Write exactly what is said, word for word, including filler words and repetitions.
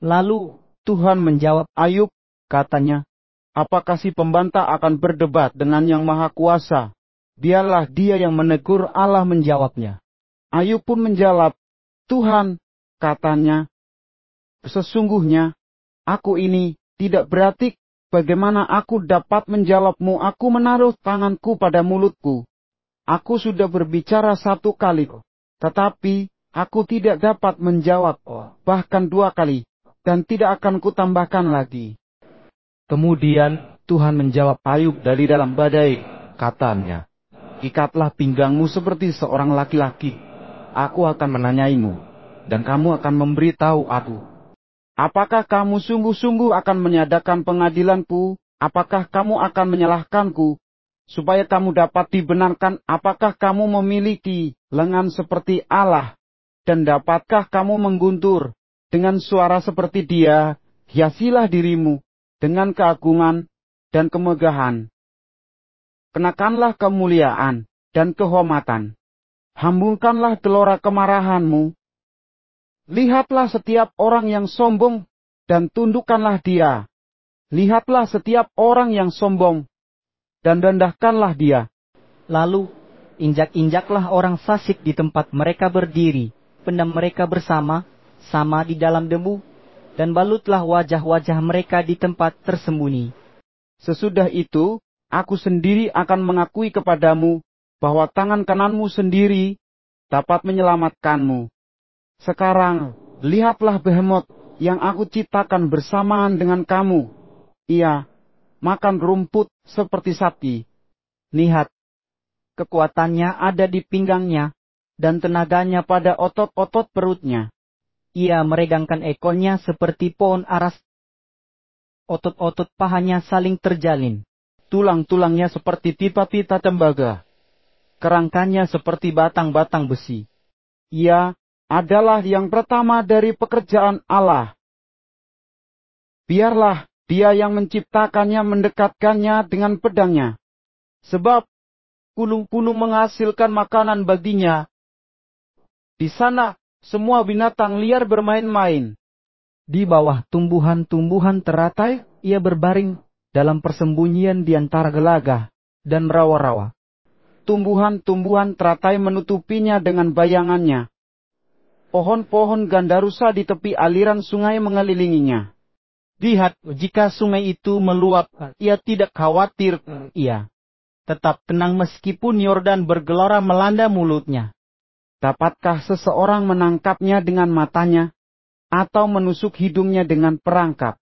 Lalu Tuhan menjawab, Ayub, katanya, apakah si pembantah akan berdebat dengan Yang Maha Kuasa? Biarlah dia yang menegur. Allah menjawabnya. Ayub pun menjawab, Tuhan, katanya, sesungguhnya, aku ini tidak berarti. Bagaimana aku dapat menjawabmu? Aku menaruh tanganku pada mulutku. Aku sudah berbicara satu kali, tetapi aku tidak dapat menjawab, bahkan dua kali, dan tidak akan kutambahkan lagi. Kemudian Tuhan menjawab Ayub dari dalam badai, katanya, ikatlah pinggangmu seperti seorang laki-laki. Aku akan menanyaimu, dan kamu akan memberitahu aku. Apakah kamu sungguh-sungguh akan menyadakan pengadilanku? Apakah kamu akan menyalahkanku, supaya kamu dapat dibenarkan? Apakah kamu memiliki lengan seperti Allah? Dan dapatkah kamu mengguntur dengan suara seperti Dia? Hiasilah dirimu dengan keagungan dan kemegahan. Kenakanlah kemuliaan dan kehormatan. Hambungkanlah gelora kemarahanmu. Lihatlah setiap orang yang sombong, dan tundukkanlah dia. Lihatlah setiap orang yang sombong, dan rendahkanlah dia. Lalu, injak-injaklah orang fasik di tempat mereka berdiri, pendam mereka bersama, sama di dalam debu, dan balutlah wajah-wajah mereka di tempat tersembunyi. Sesudah itu, aku sendiri akan mengakui kepadamu, bahwa tangan kananmu sendiri dapat menyelamatkanmu. Sekarang, lihatlah Behemoth yang aku ciptakan bersamaan dengan kamu. Ia makan rumput seperti sapi. Lihat, kekuatannya ada di pinggangnya, dan tenaganya pada otot-otot perutnya. Ia meregangkan ekornya seperti pohon aras. Otot-otot pahanya saling terjalin. Tulang-tulangnya seperti pipa-pipa tembaga. Kerangkanya seperti batang-batang besi. Ia adalah yang pertama dari pekerjaan Allah. Biarlah Dia yang menciptakannya mendekatkannya dengan pedangnya. Sebab gunung-gunung menghasilkan makanan baginya. Di sana semua binatang liar bermain-main. Di bawah tumbuhan-tumbuhan teratai, ia berbaring dalam persembunyian di antara gelagah dan rawa-rawa. Tumbuhan-tumbuhan teratai menutupinya dengan bayangannya. Pohon-pohon gandarusa di tepi aliran sungai mengelilinginya. Lihat, jika sungai itu meluap, ia tidak khawatir. Ia tetap tenang meskipun Yordan bergelora melanda mulutnya. Dapatkah seseorang menangkapnya dengan matanya, atau menusuk hidungnya dengan perangkap?